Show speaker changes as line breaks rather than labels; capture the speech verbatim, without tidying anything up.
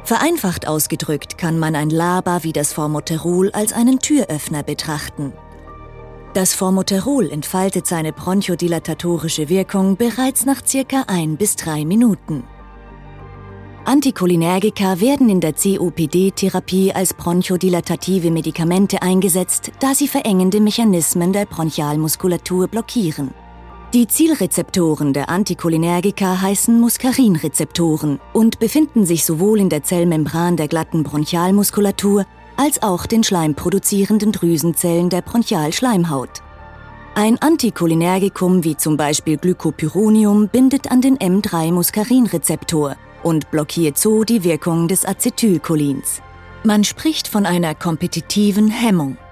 Vereinfacht ausgedrückt kann man ein LABA wie das Formoterol als einen Türöffner betrachten. Das Formoterol entfaltet seine bronchodilatatorische Wirkung bereits nach circa ein bis drei Minuten. Anticholinergika werden in der C O P D-Therapie als bronchodilatative Medikamente eingesetzt, da sie verengende Mechanismen der Bronchialmuskulatur blockieren. Die Zielrezeptoren der Anticholinergika heißen Muskarinrezeptoren und befinden sich sowohl in der Zellmembran der glatten Bronchialmuskulatur als auch den schleimproduzierenden Drüsenzellen der Bronchialschleimhaut. Ein Anticholinergikum wie zum Beispiel Glycopyrronium bindet an den M drei Muskarinrezeptor und blockiert so die Wirkung des Acetylcholins. Man spricht von einer kompetitiven Hemmung.